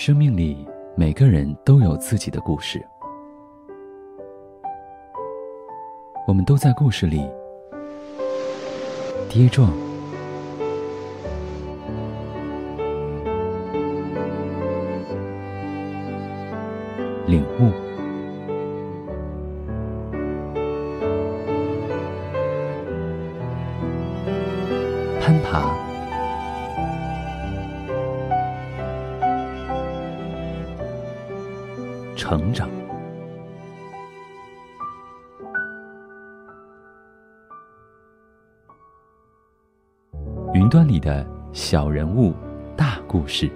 生命里，每个人都有自己的故事，我们都在故事里跌撞、领悟、攀爬、成长。云端里的小人物，大故事。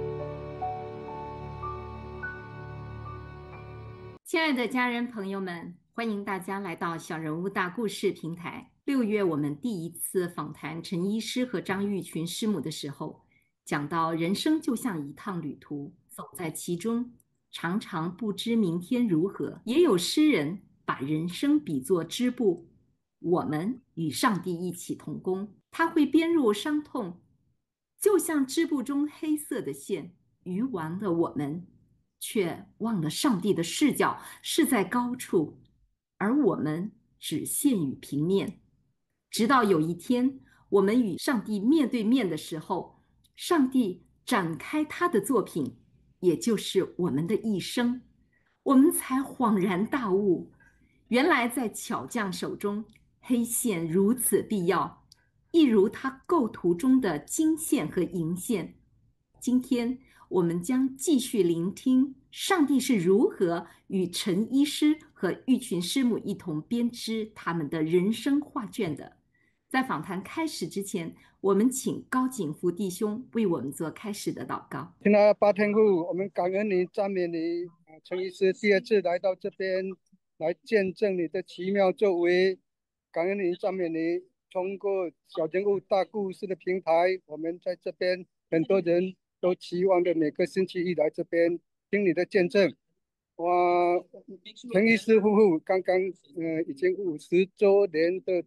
亲爱的家人朋友们，欢迎大家来到小人物大故事平台。6月我们第一次访谈陈医师和张玉群师母的时候，讲到人生就像一趟旅途，走在其中，常常不知明天如何。也有诗人把人生比作织布，我们与上帝一起同工，他会编入伤痛，就像织布中黑色的线。愚顽的我们却忘了上帝的视角是在高处，而我们只限于平面。直到有一天，我们与上帝面对面的时候，上帝展开他的作品，也就是我们的一生，我们才恍然大悟，原来在巧匠手中，黑线如此必要，一如他构图中的金线和银线。今天我们将继续聆听上帝是如何与陈医师和玉群师母一同编织他们的人生画卷的。在访谈开始之前，我们请高景福弟兄为我们做开始的祷告。 亲爱的巴天父，我们感恩你，赞美你，陈医师第二次来到这边来见证你的奇妙作为，感恩你，赞美你。通过小人物大故事的平台，我们在这边很多人都期望着每个星期一来这边听你的见证。陈医师夫妇刚刚已经50周年的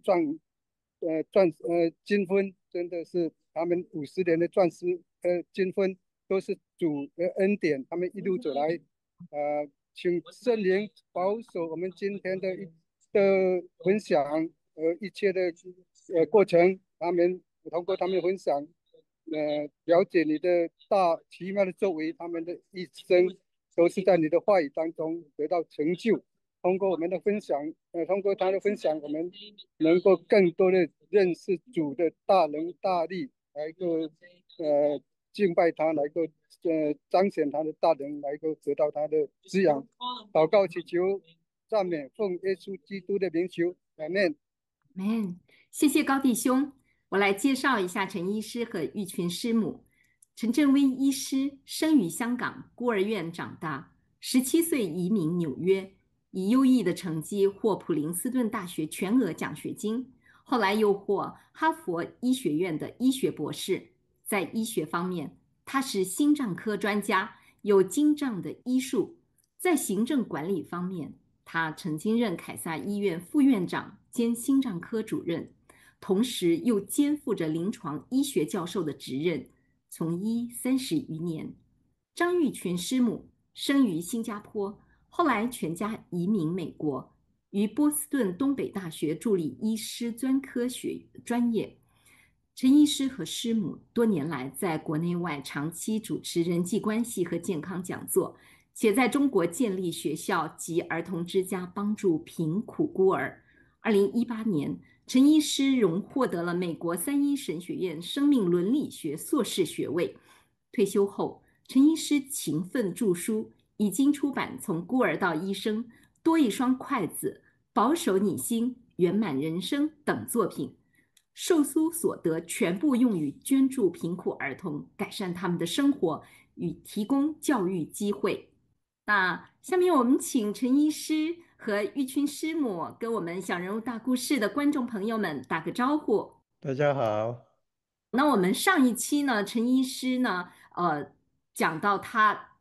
金婚，真的是他们50年的钻石金婚，都是主的恩典，他们一路走来，请圣灵保守我们今天的分享一切的过程，他们通过他们的分享，了解你的大奇妙的作为，他们的一生都是在你的话语当中得到成就。通过我们的分享，通过他的分享，我们能够更多的认识主的大能大力，来够敬拜他，来够彰显他的大能，来够得到他的滋养。祷告祈求赞美，奉耶稣基督的名求，阿们。 阿们。谢谢高弟兄。我来介绍一下陈医师和玉群师母。陈振威医师生于香港孤儿院长大，17岁移民纽约，以优异的成绩获普林斯顿大学全额奖学金，后来又获哈佛医学院的医学博士。在医学方面，他是心脏科专家，有精湛的医术。在行政管理方面，他曾经任凯撒医院副院长兼心脏科主任，同时又肩负着临床医学教授的职任，从医30余年。张玉群师母生于新加坡，后来全家移民美国，于波士顿东北大学助理医师专科专业。陈医师和师母多年来在国内外长期主持人际关系和健康讲座，且在中国建立学校及儿童之家，帮助贫苦孤儿。2018年，陈医师荣获得了美国三一神学院生命伦理学硕士学位。退休后，陈医师勤奋著书，已经出版《从孤儿到医生》《多一双筷子》《保守你心》《圆满人生》等作品。受书所得全部用于捐助贫苦儿童，改善他们的生活与提供教育机会。那下面我们请陈医师和玉群师母跟我们小人物大故事的观众朋友们打个招呼。 大家好。 那我们上一期呢，陈医师呢，讲到他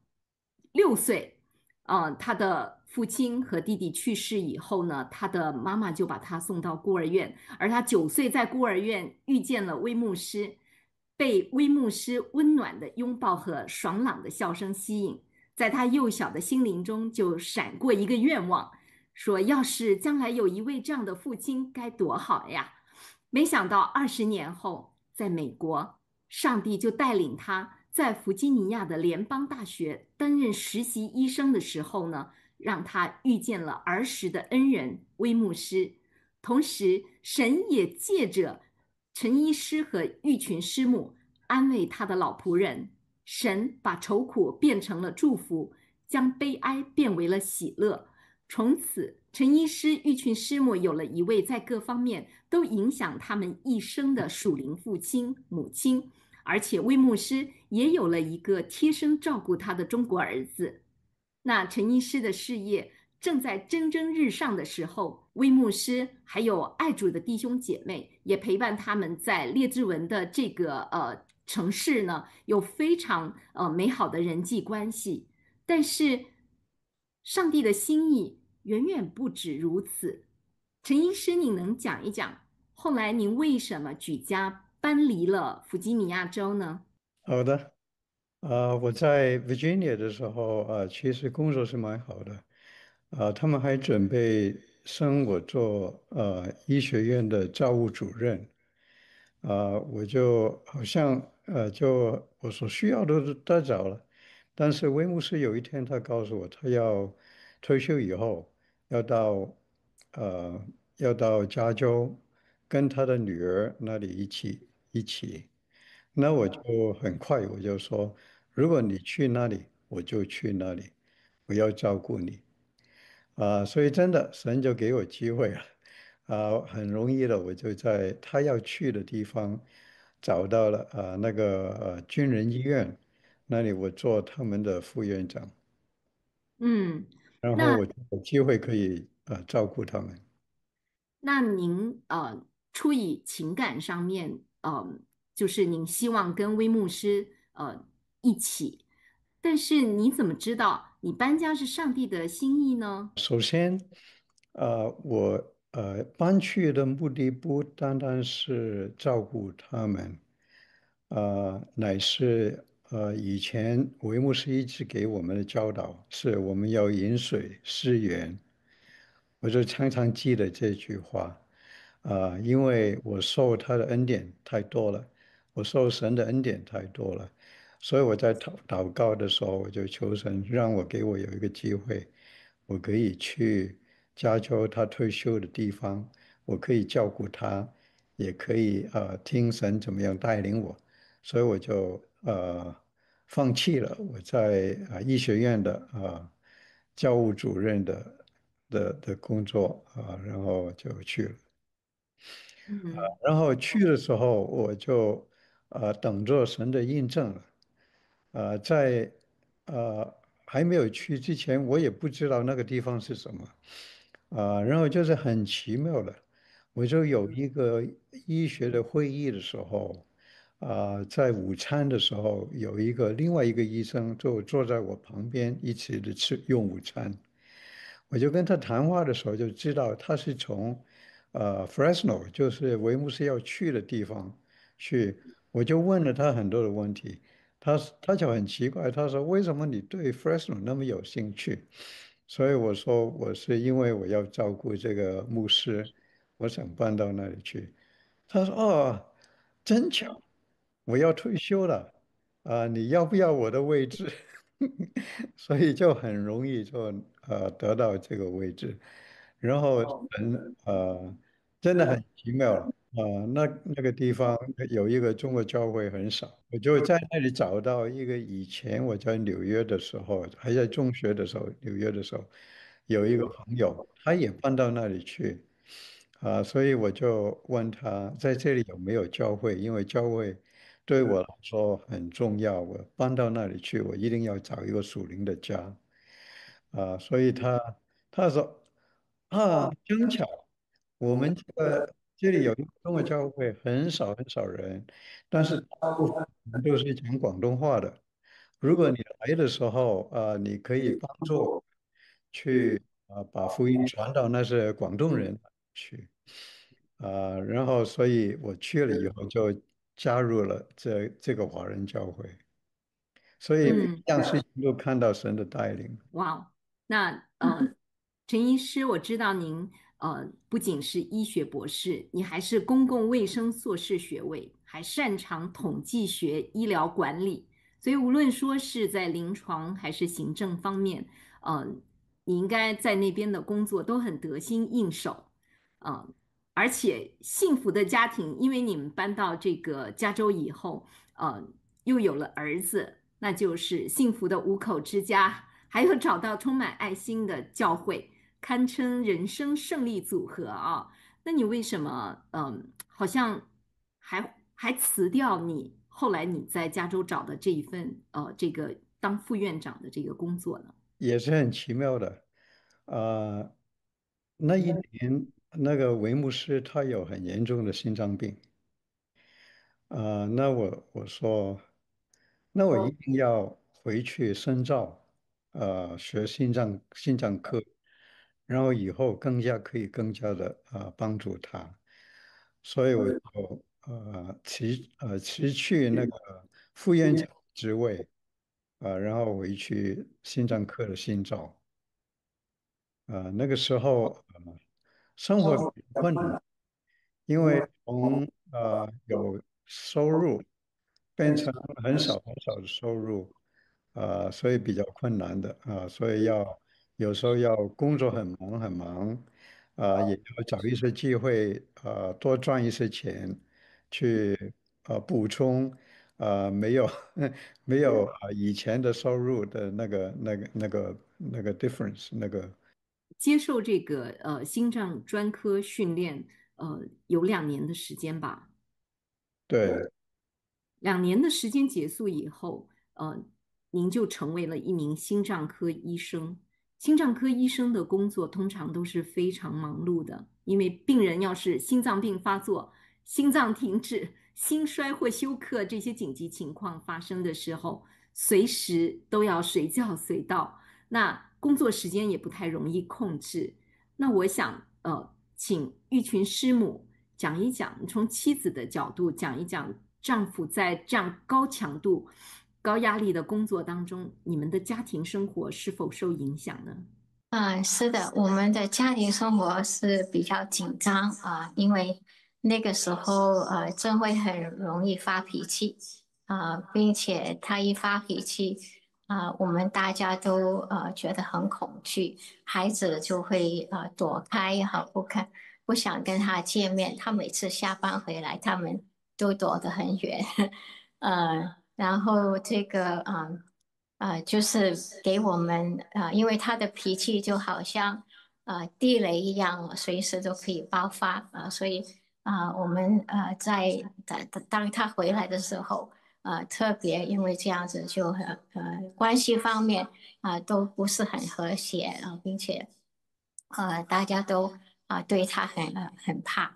6岁，他的父亲和弟弟去世以后呢，他的妈妈就把他送到孤儿院，而他9岁在孤儿院遇见了威牧师。 被威牧师温暖的拥抱和爽朗的笑声吸引，在他幼小的心灵中就闪过一个愿望，说要是将来有一位这样的父亲该多好呀！没想到20年后，在美国，上帝就带领他在弗吉尼亚的联邦大学担任实习医生的时候呢，让他遇见了儿时的恩人威牧师。同时，神也借着陈医师和玉群师母安慰他的老仆人。神把愁苦变成了祝福，将悲哀变为了喜乐。从此，陈医师、玉群师母有了一位在各方面都影响他们一生的属灵父亲、母亲，而且魏牧师也有了一个贴身照顾他的中国儿子。那陈医师的事业正在蒸蒸日上的时候，魏牧师还有爱主的弟兄姐妹也陪伴他们在列治文的这个城市呢，有非常美好的人际关系。但是上帝的心意远远不止如此。陈医师，你能讲一讲后来您为什么举家搬离了弗吉尼亚州呢？ 好的。我在 Virginia 的时候，其实工作是蛮好的。他们还准备升我做医学院的教务主任。我就好像就我所需要的都得着了。但是威姆斯有一天他告诉我，他要退休以后要到呃要到加州跟他的女儿那里一起。那我就很快我就说，如果你去那里，我就去那里，我要照顾你。所以真的神就给我机会了。很容易的，我就在他要去的地方找到了那个军人医院，那里我做他们的副院长， 嗯， 然后那我就有机会可以照顾他们。 那您出于情感上面，就是您希望跟威牧师一起，但是你怎么知道你搬家是上帝的心意呢？ 首先，我搬去的目的不单单是照顾他们，乃是以前维牧师一直给我们的教导，是我们要饮水思源。我就常常记得这句话。因为我受他的恩典太多了，我受神的恩典太多了，所以我在祷告的时候，我就求神让我给我有一个机会，我可以去加州他退休的地方，我可以照顾他，也可以听神怎么样带领我，所以我就放弃了我在医学院的教务主任的工作然后就去了。 嗯然后去的时候，我就等着神的印证了。在还没有去之前，我也不知道那个地方是什么。然后就是很奇妙的，我就有一个医学的会议的时候，在午餐的时候，有另外一个医生就坐在我旁边一起的用午餐。我就跟他谈话的时候就知道他是从Fresno，就是维姆斯要去的地方去。我就问了他很多的问题，他就很奇怪，他说为什么你对 Fresno 那么有兴趣？所以我说我是因为我要照顾这个牧师，我想搬到那里去。他说哦，真巧，我要退休了。你要不要我的位置？所以就很容易就得到这个位置，然后真的很奇妙了。那个地方有一个中国教会很少，我就在那里找到一个以前我在纽约的时候，还在中学的时候，纽约的时候有一个朋友，他也搬到那里去。所以我就问他在这里有没有教会，因为教会对我来说很重要，我搬到那里去，我一定要找一个属灵的家。所以他说真巧，我们这里有一个中国教会，很少很少人，但是大部分人都是讲广东话的。如果你来的时候，你可以帮助去把福音传到那些广东人去。然后所以我去了以后就加入了这个华人教会，所以每嗯。 样事情都看到神的带领。 哇哦，那陈医师，我知道您不仅是医学博士，你还是公共卫生硕士学位，还擅长统计学、医疗管理，所以无论说是在临床还是行政方面，呃，你应该在那边的工作都很得心应手，呃，而且幸福的家庭，因为你们搬到这个加州以后，又有了儿子，那就是幸福的五口之家。还有找到充满爱心的教会，堪称人生胜利组合啊！那你为什么好像还辞掉你后来你在加州找的这一份这个当副院长的这个工作呢？ 也是很奇妙的。啊、那一年那个维牧师他有很严重的心脏病。那我说，那我一定要回去深造，学心脏科，然后以后更加的帮助他，所以我就辞去那个副院长职位，然后回去心脏科的新造。那个时候生活比较困难，因为从有收入变成很少很少的收入，所以比较困难的所以有时候要工作很忙很忙，也要找一些机会多赚一些钱去补充没有没有以前的收入的那个 difference 那个。 接受这个心脏专科训练，有2年的时间吧。 对。 2年的时间结束以后，您就成为了一名心脏科医生。心脏科医生的工作通常都是非常忙碌的，因为病人要是心脏病发作、心脏停止、心衰或休克这些紧急情况发生的时候，随时都要随叫随到，那工作时间也不太容易控制。那我想，请玉群师母讲一讲，从妻子的角度讲一讲，丈夫在这样高强度、高压力的工作当中，你们的家庭生活是否受影响呢？ 是的，我们的家庭生活是比较紧张因为那个时候真会很容易发脾气并且他一发脾气我们大家都觉得很恐惧，孩子就会躲开不想跟他见面。他每次下班回来，他们都躲得很远，然后这个就是给我们因为他的脾气就好像地雷一样，随时都可以爆发所以我们当他回来的时候特别因为这样子就关系方面都不是很和谐并且大家都对他很怕。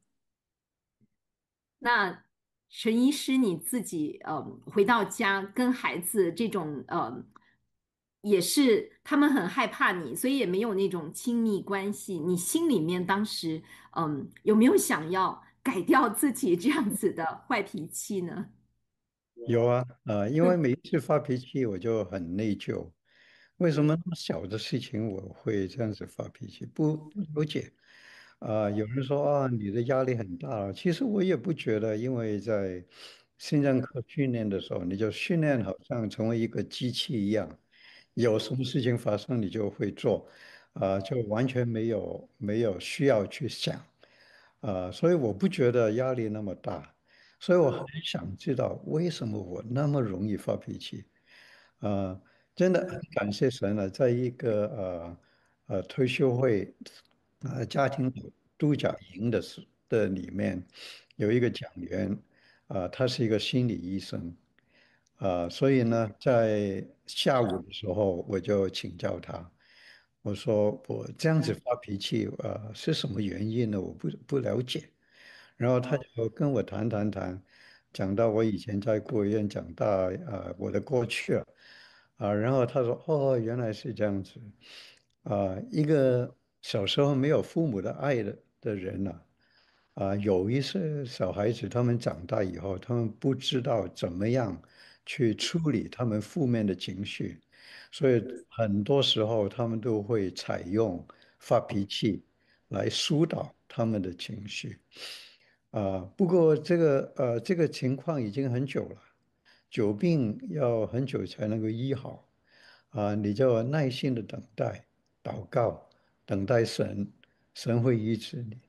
那陈医师你自己回到家跟孩子这种也是他们很害怕你，所以也没有那种亲密关系。你心里面当时有没有想要改掉自己这样子的坏脾气呢？ 有啊，因为每一次发脾气我就很内疚，为什么那么小的事情我会这样子发脾气？不了解。有人说你的压力很大了，其实我也不觉得，因为在心脏科训练的时候，你就训练好像成为一个机器一样，有什么事情发生你就会做，就完全没有需要去想，所以我不觉得压力那么大。所以我很想知道为什么我那么容易发脾气。啊、真的很感谢神了，在一个退休会家庭度假营的里面，有一个讲员他是一个心理医生所以呢，在下午的时候我就请教他，我说我这样子发脾气是什么原因呢？我不了解。然后他就跟我谈，讲到我以前在孤儿院长大我的过去了然后他说哦，原来是这样子一个小时候没有父母的爱的人有一些小孩子，他们长大以后，他们不知道怎么样去处理他们负面的情绪，所以很多时候他们都会采用发脾气来疏导他们的情绪。不过这个情况已经很久了，久病要很久才能够医好。你就要耐心的等待，祷告，等待神，神会医治你。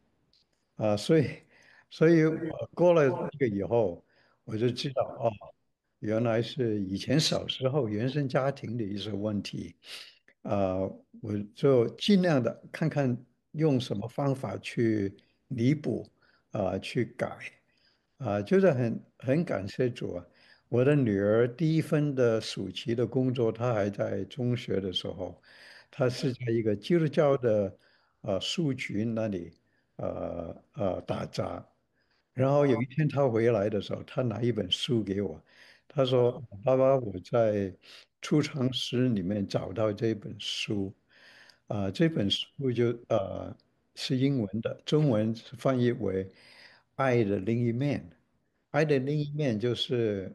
所以我过了这个以后，我就知道哦，原来是以前小时候原生家庭的一些问题。啊、我就尽量的看看用什么方法去弥补，去改。就是很感谢主啊！我的女儿第一份的暑期的工作，她还在中学的时候，她是在一个基督教的书局那里打杂。然后有一天她回来的时候，她拿一本书给我，她说：“爸爸，我在储藏室里面找到这本书。”这本书是英文的，中文是翻译为《爱的另一面》。爱的另一面就是，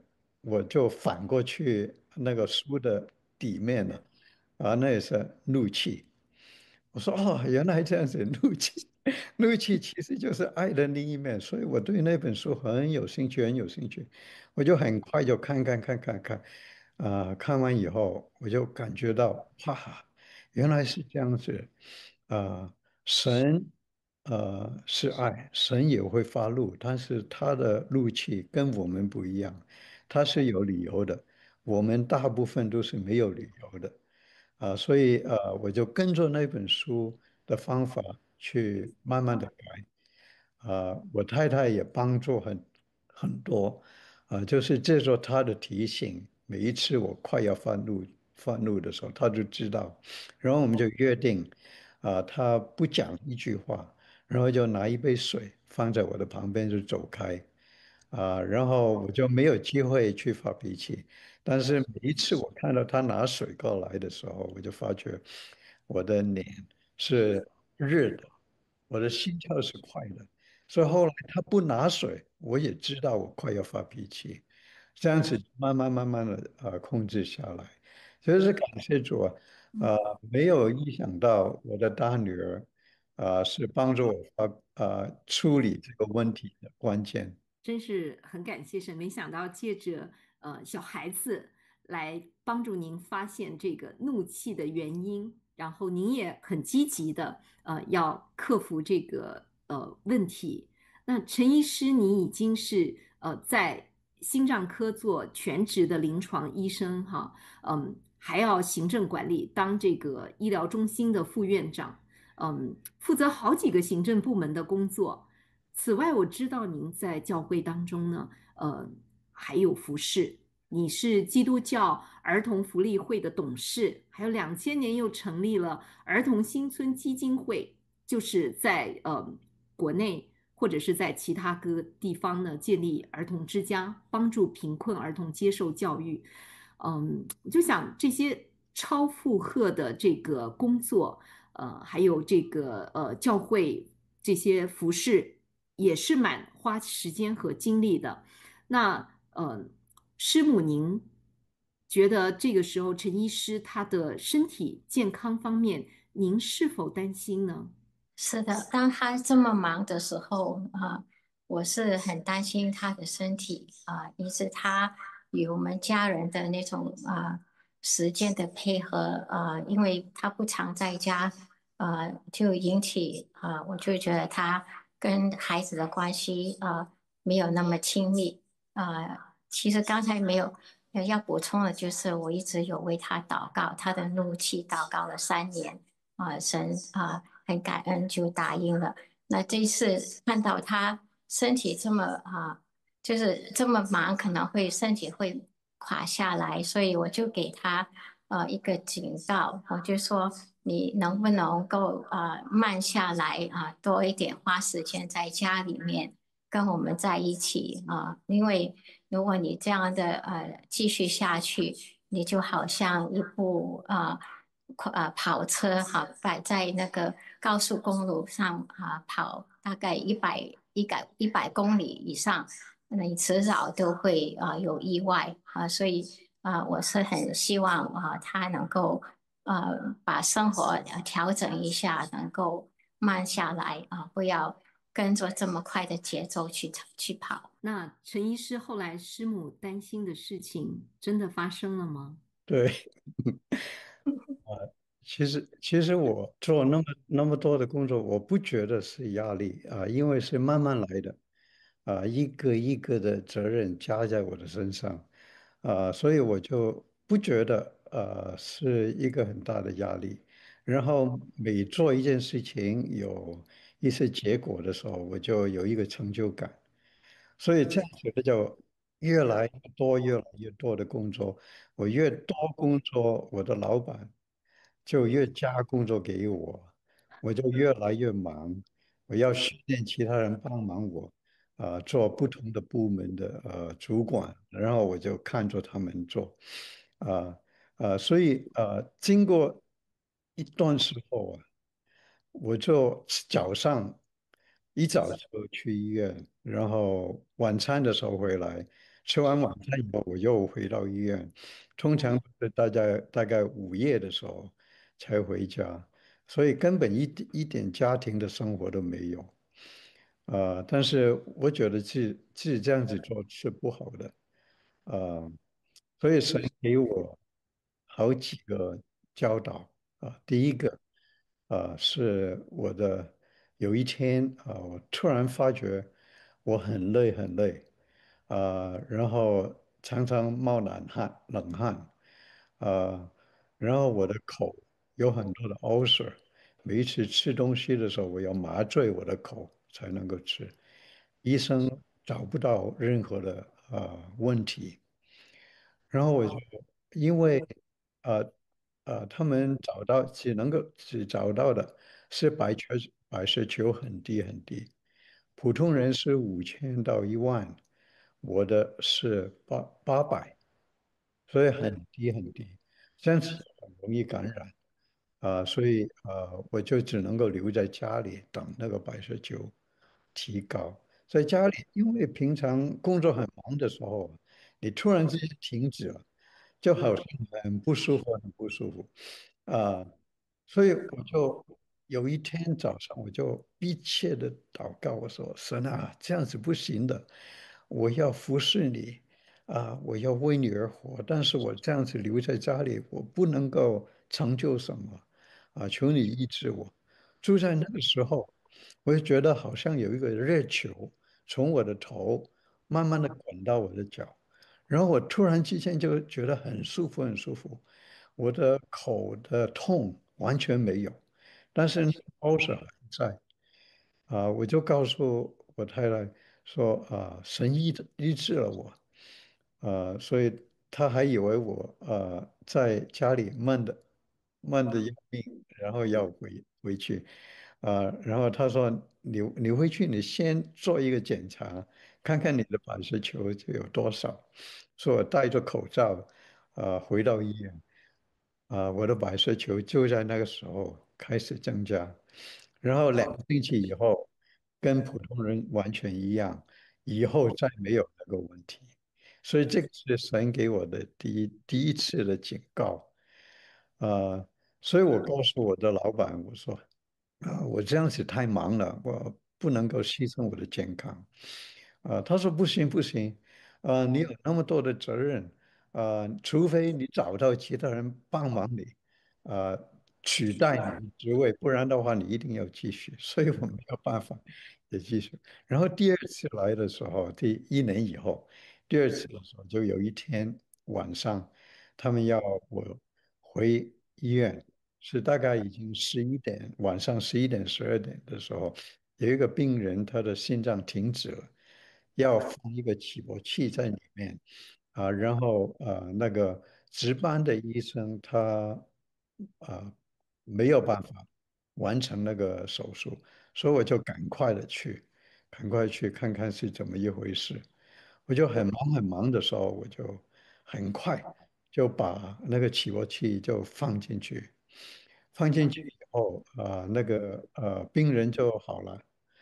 我就反过去那个书的底面了，那也是怒气。我说哦，原来这样子，怒气，怒气其实就是爱的另一面，所以我对那本书很有兴趣，很有兴趣。我就很快就看，看完以后我就感觉到，哇，原来是这样子。啊、神是爱，神也会发怒，但是他的怒气跟我们不一样，他是有理由的，我们大部分都是没有理由的。所以我就跟着那本书的方法去慢慢的改。我太太也帮助很多。就是借助她的提醒，每一次我快要发怒的时候，她就知道，然后我们就约定。她不讲一句话，然后就拿一杯水放在我的旁边就走开。然后我就没有机会去发脾气。但是每一次我看到他拿水过来的时候，我就发觉我的脸是热的，我的心跳是快的。所以后来他不拿水，我也知道我快要发脾气，这样子慢慢的控制下来。所以是感谢主啊。没有意想到我的大女儿是帮助我处理这个问题的关键。 真是很感谢神，没想到借着小孩子来帮助您发现这个怒气的原因，然后您也很积极的要克服这个问题。那陈医师，你已经是在心脏科做全职的临床医生哈，还要行政管理，当这个医疗中心的副院长，负责好几个行政部门的工作。此外，我知道您在教会当中呢，还有服侍，你是基督教儿童福利会的董事，还有2000年又成立了儿童新村基金会，就是在国内或者是在其他各地方呢建立儿童之家，帮助贫困儿童接受教育。我就想这些超负荷的这个工作，还有这个教会这些服饰，也是蛮花时间和精力的。那师母您觉得这个时候陈医师他的身体健康方面，您是否担心呢？ 是的，当他这么忙的时候，我是很担心他的身体，以致他与我们家人的那种时间的配合，因为他不常在家，就引起我就觉得他跟孩子的关系没有那么亲密。其实刚才没有要补充的，就是我一直有为他祷告，他的怒气祷告了3年。神很感恩就答应了。那这一次看到他身体这么就是这么忙，可能会身体会垮下来，所以我就给他一个警告，我就说你能不能够慢下来多一点花时间在家里面跟我们在一起因为如果你这样的继续下去，你就好像一部跑车摆在那个高速公路上跑大概 100公里以上，你迟早都会有意外所以我是很希望他能够把生活调整一下，能够慢下来不要跟着这么快的节奏去跑。 那陈医师后来师母担心的事情真的发生了吗？ 对，其实我做那么多的工作，我不觉得是压力因为是慢慢来的一个一个的责任加在我的身上所以我就不觉得是一个很大的压力。然后每做一件事情有一些结果的时候，我就有一个成就感。所以这样子的就越来越多、越来越多的工作，我越多工作，我的老板就越加工作给我，我就越来越忙，我要训练其他人帮忙我，做不同的部门的主管，然后我就看着他们做，啊、所以经过一段时候我就早上一早就去医院，然后晚餐的时候回来，吃完晚餐以后我又回到医院，通常是大概午夜的时候才回家，所以根本一点家庭的生活都没有。但是我觉得自己这样子做是不好的，呃，所以神给我好几个教导第一个是有一天我突然发觉我很累很累然后常常冒冷汗呃，然后我的口有很多的 ulcer，每一次吃东西的时候，我要麻醉我的口才能够吃。医生找不到任何的问题，然后我就因为呃他们只找到的是白血球很低很低，普通人是5000到1万，我的是800，所以很低很低，这样子很容易感染所以我就只能够留在家里等那个白血球提高。在家里，因为平常工作很忙的时候，你突然之间停止了，就好像很不舒服，很不舒服啊。所以我就有一天早上，我就逼切的祷告，我说：“神啊，这样子不行的，我要服侍你我要为你而活。但是我这样子留在家里，我不能够成就什么求你医治我。”就在那个时候，我就觉得好像有一个热球从我的头慢慢的滚到我的脚，然后我突然之间就觉得很舒服，很舒服。我的口的痛完全没有，但是那个 ulcer 还在我就告诉我太太说神医治了我所以她还以为我在家里闷的要命，然后要回去然后她说你回去你先做一个检查，看看你的白血球就有多少，所以我戴着口罩回到医院。我的白血球就在那个时候开始增加，然后2个星期以后，跟普通人完全一样，以后再没有那个问题。所以这个是神给我的第一次的警告，所以我告诉我的老板，我说我这样子太忙了，我不能够牺牲我的健康。他说不行不行，你有那么多的责任，除非你找到其他人帮忙你，呃，取代你的职位，不然的话你一定要继续。所以我没有办法也继续。然后第二次来的时候，第1年以后，第二次的时候就有一天晚上，他们要我回医院。是大概已经11点，晚上11点、12点的时候，有一个病人他的心脏停止了，要放一个起搏器在里面然后那个值班的医生他啊没有办法完成那个手术，所以我就赶快去看看是怎么一回事。我就很忙很忙的时候，我就很快就把那个起搏器就放进去，放进去以后那个病人就好了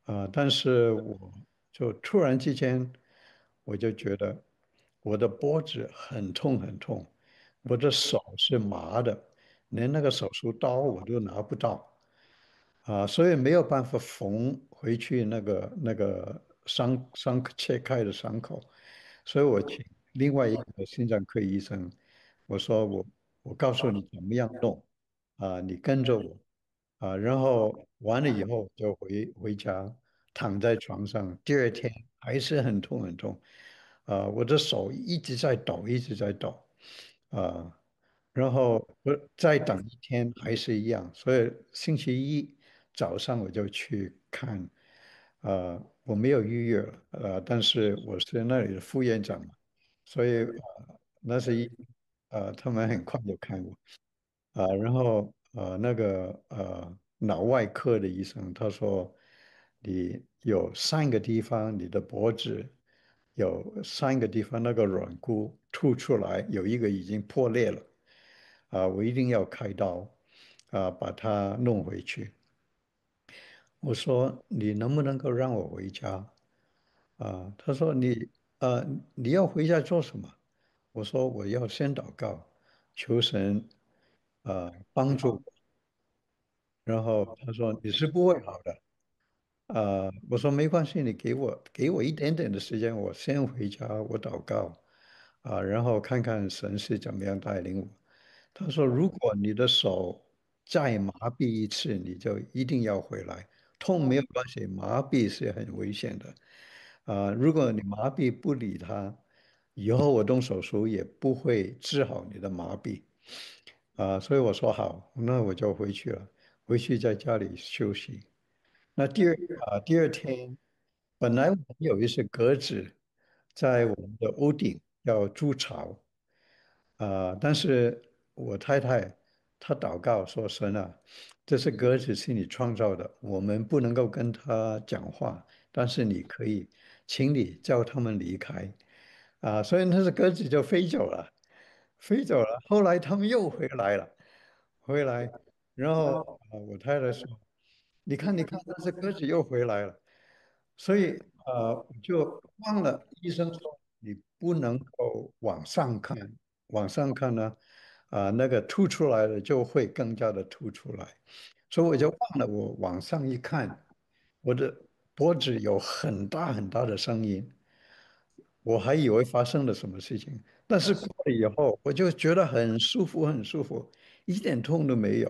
但是我就突然之间，我就觉得我的脖子很痛很痛，我的手是麻的，连那个手术刀我都拿不到。所以没有办法缝回去那个伤切开的伤口，所以我请另外一个心脏科医生，我说我告诉你怎么样弄，你跟着我，然后完了以后就回家，躺在床上，第二天还是很痛很痛，我的手一直在抖，一直在抖，啊、然后我再等一天还是一样，所以星期一早上我就去看，我没有预约了，但是我是那里的副院长嘛，所以那是他们很快就看我，然后那个脑外科的医生他说你有3个地方你的脖子有3个地方那个软骨凸出来，有一个已经破裂了。我一定要开刀，把它弄回去。我说你能不能够让我回家？他说你要回家做什么？我说我要先祷告，求神帮助我。然后他说你是不会好的。我说没关系，你给我一点点的时间，我先回家，我祷告，然后看看神是怎么样带领我。他说，如果你的手再麻痹一次，你就一定要回来。痛没有关系，麻痹是很危险的。如果你麻痹不理他，以后我动手术也不会治好你的麻痹。所以我说好，那我就回去了，回去在家里休息。那第二天，本来我们有一只鸽子在我们的屋顶要筑巢，但是我太太她祷告说：“神啊，这是鸽子是你创造的，我们不能够跟它讲话，但是你可以，请你叫它们离开。”所以那只鸽子就飞走了，飞走了。后来他们又回来了，回来，然后我太太说。你看，你看，那只鸽子又回来了，所以我就忘了医生说你不能够往上看，往上看呢，那个凸出来的就会更加的凸出来，所以我就忘了我往上一看，我的脖子有很大很大的声音，我还以为发生了什么事情，但是过了以后，我就觉得很舒服，很舒服，一点痛都没有。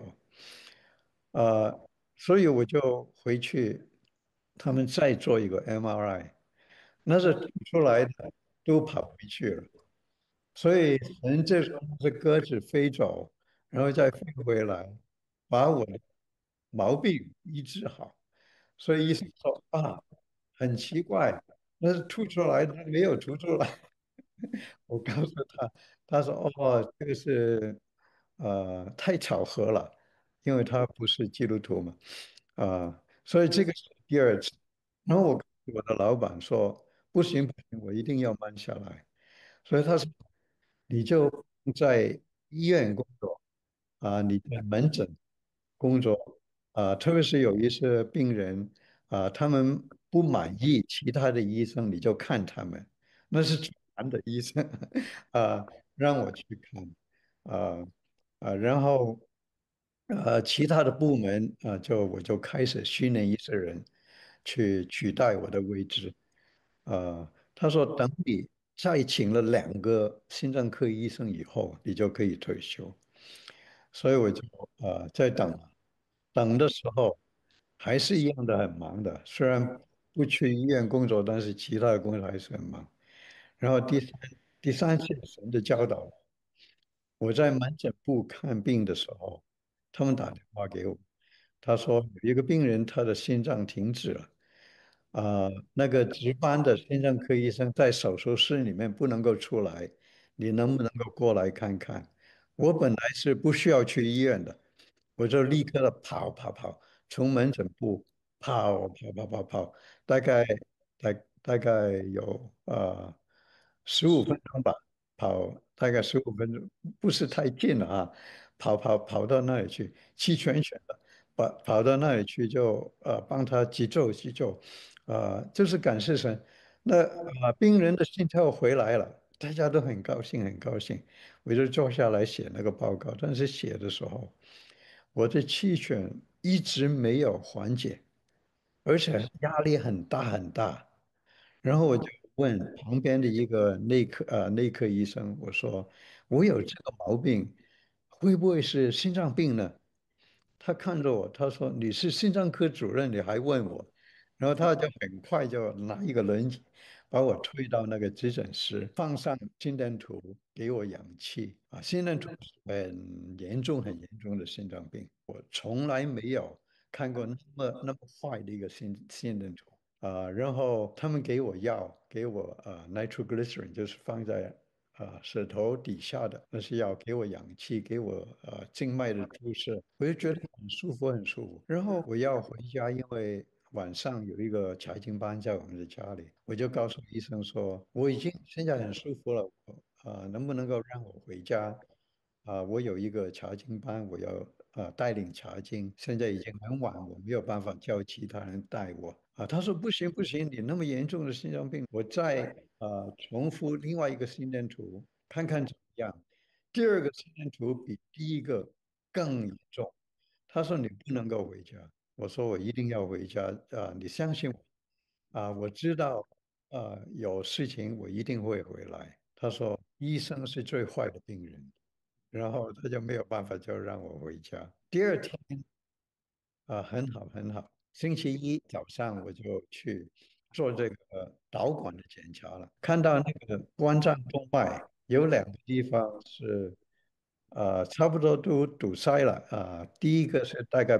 所以我就回去，他们再做一个 MRI，那是吐出来的都跑回去了，所以人这时候是鸽子飞走，然后再飞回来，把我的毛病医治好。所以医生说很奇怪，那是吐出来的没有吐出来。我告诉他，他说这个是太巧合了，因为他不是基督徒嘛，所以这个是第二次。然后我跟我的老板说，不行不行，我一定要慢下来。所以他说，你就在医院工作，你在门诊工作，特别是有一些病人，他们不满意其他的医生，你就看他们，那是最难的医生，啊、让我去看，啊、然后其他的部门我就开始训练一些人去取代我的位置，他说等你再请了2个心脏科医生以后，你就可以退休。所以我就在等，等的时候还是一样的很忙的，虽然不去医院工作，但是其他的工作还是很忙。然后第三次神的教导，我在门诊部看病的时候，他们打电话给我，他说有一个病人他的心脏停止了，那个值班的心脏科医生在手术室里面不能够出来，你能不能够过来看看？我本来是不需要去医院的，我就立刻的跑，从门诊部跑，大概大概有15分钟吧，跑大概15分钟，不是太近了啊，跑到那里去，气喘喘的， 跑到那里去就帮他急救急救，就是感谢神。那病人的心跳回来了，大家都很高兴很高兴。我就坐下来写那个报告，但是写的时候，我的气血一直没有缓解，而且压力很大很大。然后我就问旁边的一个内科医生，我说我有这个毛病，会不会是心脏病呢？他看着我，他说你是心脏科主任，你还问我？然后他就很快就拿一个轮椅把我推到那个急诊室，放上心电图，给我氧气心电图是很严重很严重的心脏病，我从来没有看过那么坏的一个心电图。然后他们给我药，给我nitroglycerin，就是放在舌头底下的那是药，给我氧气，给我静脉的注射，我就觉得很舒服，很舒服。然后我要回家，因为晚上有一个查经班在我们的家里，我就告诉医生说，我已经现在很舒服了，能不能够让我回家？我有一个查经班，我要带领查经，现在已经很晚，我没有办法叫其他人带我他说不行不行，你那么严重的心脏病，我再重复另外一个心电图，看看怎么样。第二个心电图比第一个更严重，他说你不能够回家，我说我一定要回家你相信我我知道有事情我一定会回来。他说医生是最坏的病人。然后他就没有办法，就让我回家。第二天很好很好，星期一早上我就去做这个导管的检查了，看到那个冠状动脉有两个地方是差不多都堵塞了第一个是大概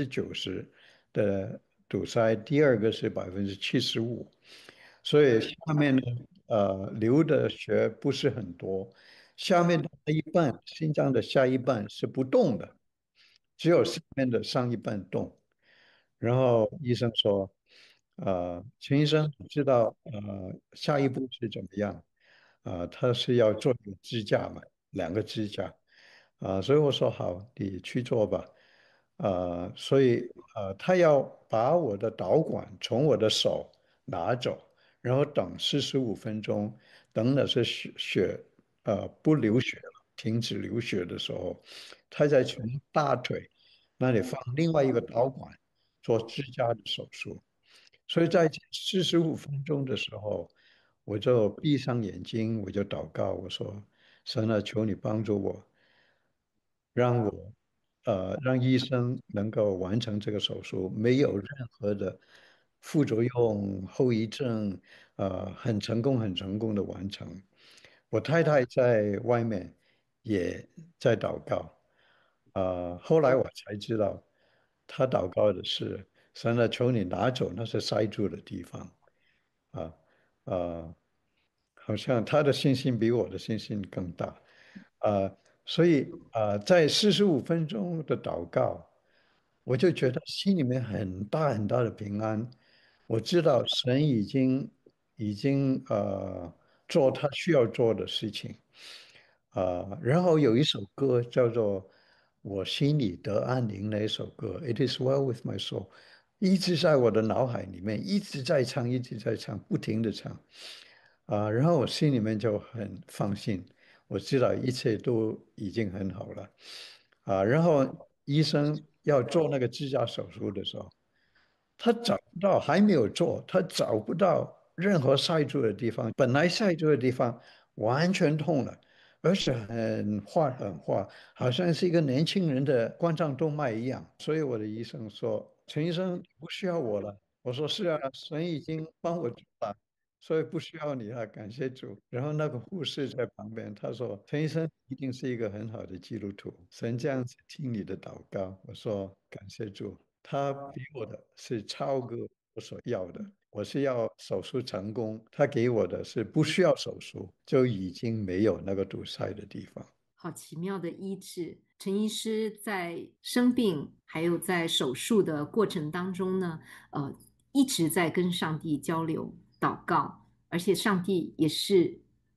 90%的堵塞，第二个是75%，所以下面呢流的血不是很多。下面的那一半，心脏的下一半是不动的，只有上面的上一半动。然后医生说，陈医生，你知道下一步是怎么样？他是要做一个支架嘛，两个支架。所以我说好，你去做吧。所以他要把我的导管从我的手拿走，然后等45分钟，等的是血不流血了，停止流血的时候，他再从大腿那里放另外一个导管做支架的手术。所以在45分钟的时候，我就闭上眼睛，我就祷告，我说：神啊，求你帮助我，让我让医生能够完成这个手术，没有任何的副作用、后遗症，很成功、很成功的完成。我太太在外面也在祷告，后来我才知道，她祷告的是神啊，求你拿走那些塞住的地方，啊啊，好像她的信心比我的信心更大，啊。所以在45分钟的祷告，我就觉得心里面很大很大的平安。我知道神已经做他需要做的事情然后有一首歌叫做《我心里得安宁》那一首歌，It is well with my soul，一直在我的脑海里面，一直在唱，一直在唱，不停的唱然后我心里面就很放心，我知道一切都已经很好了然后医生要做那个支架手术的时候。他找不到，还没有做，他找不到任何塞住的地方。本来塞住的地方完全痛了，而且很滑很滑，好像是一个年轻人的冠状动脉一样。所以我的医生说：“陈医生不需要我了。”我说：“是啊，神已经帮我做了。”所以不需要你了，感谢主。然后那个护士在旁边，他说：“陈医生一定是一个很好的基督徒，神这样子听你的祷告。”我说：“感谢主。”他给我的是超过我所要的，我是要手术成功，他给我的是不需要手术就已经没有那个堵塞的地方。 好奇妙的医治。陈医师在生病还有在手术的过程当中呢，一直在跟上帝交流、祷告，而且上帝也是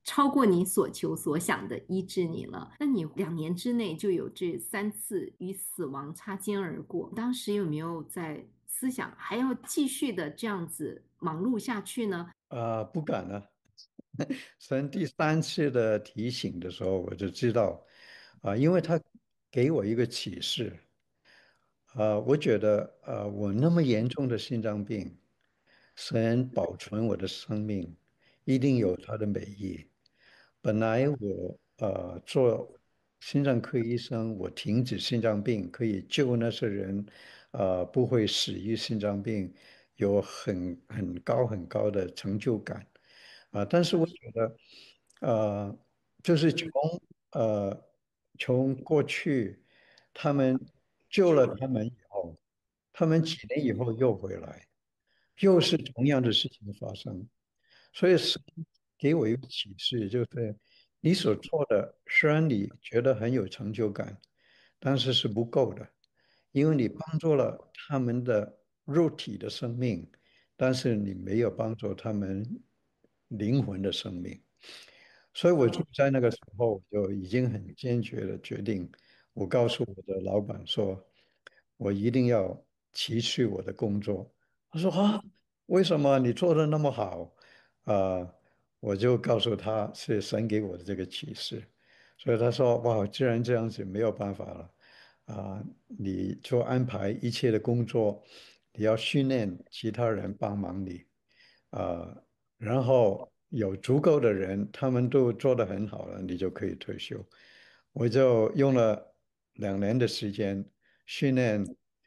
超过你所求所想的医治你了。那你2年之内就有这3次与死亡擦肩而过，当时有没有在思想还要继续的这样子忙碌下去呢？ 不敢了。神第3次的提醒的时候，我就知道，因为他给我一个启示，我觉得，我那么严重的心脏病，神保存我的生命，一定有他的美意。本来我做心脏科医生，我停止心脏病可以救那些人，不会死于心脏病，有很高的成就感。但是我觉得，呃，就是呃从过去他们救了他们以后，他们几年以后又回来，又是同样的事情发生，所以是给我一个启示，就是你所做的，虽然你觉得很有成就感，但是是不够的，因为你帮助了他们的肉体的生命，但是你没有帮助他们灵魂的生命。所以我就在那个时候就已经很坚决的决定，我告诉我的老板说，我一定要辞去我的工作。他说啊，为什么你做的那么好？啊、我就告诉他是神给我的这个启示，所以他说哇，既然这样子没有办法了，你就安排一切的工作，你要训练其他人帮忙你。啊、然后有足够的人，他们都做得很好了，你就可以退休。我就用了2年的时间训练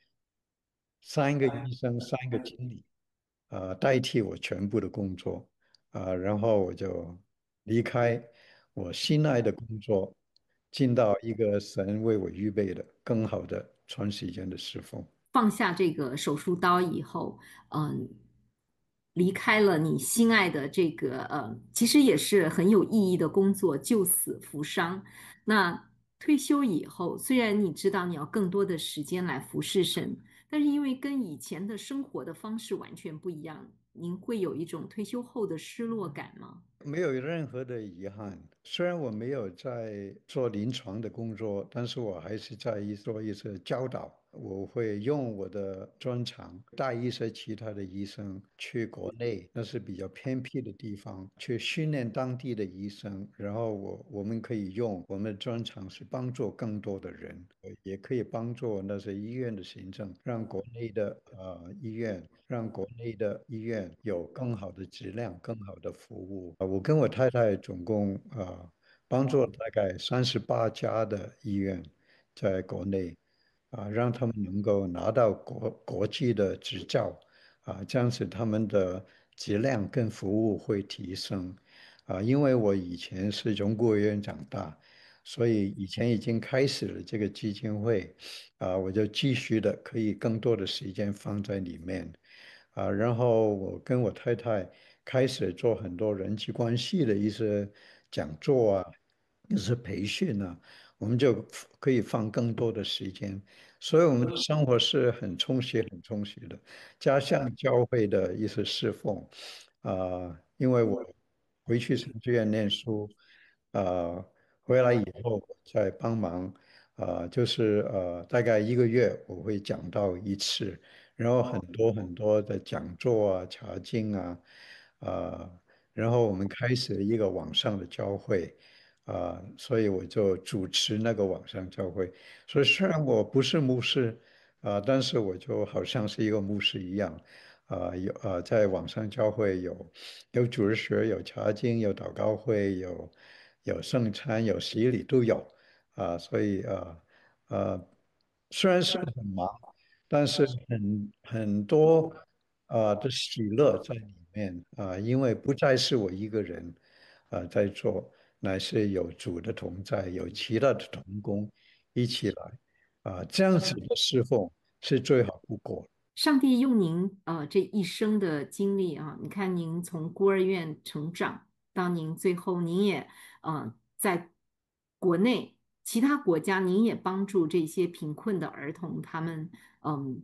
3个医生、3个经理，代替我全部的工作，然后我就离开我心爱的工作，进到一个神为我预备的更好的长时间的侍奉。 放下这个手术刀以后，嗯，离开了你心爱的这个其实也是很有意义的工作，救死扶伤。那退休以后，虽然你知道你要更多的时间来服侍神，但是因为跟以前的生活的方式完全不一样，您会有一种退休后的失落感吗？ 没有任何的遗憾。虽然我没有在做临床的工作，但是我还是在做一些教导。我会用我的专长带一些其他的医生去国内，那是比较偏僻的地方，去训练当地的医生。然后我们可以用我们的专长是帮助更多的人，也可以帮助那些医院的行政，让国内的医院，让国内的医院有更好的质量、更好的服务。我跟我太太总共帮助了大概38家的医院在国内，让他们能够拿到国际的执照，这样子他们的质量跟服务会提升。因为我以前是从孤儿院长大，所以以前已经开始了这个基金会，我就继续的可以更多的时间放在里面，然后我跟我太太开始做很多人际关系的一些讲座啊，一些培训啊，我们就可以放更多的时间，所以我们的生活是很充实、很充实的，加上教会的一些侍奉，因为我回去神学院念书，啊、回来以后再帮忙，就是大概1个月我会讲到一次，然后很多很多的讲座啊、查经啊，然后我们开始了一个网上的教会，所以我就主持那个网上教会。所以虽然我不是牧师，但是我就好像是一个牧师一样，在网上教会有主日学，有查经，有祷告会，有圣餐，有洗礼都有，所以呃，虽然是很忙，但是很多的喜乐在里面，因为不再是我一个人在做，乃是有主的同在，有其他的同工一起来，这样子的侍奉是最好不过的。 上帝用您这一生的经历啊，你看您从孤儿院成长，到您最后您也在国内其他国家，您也帮助这些贫困的儿童，他们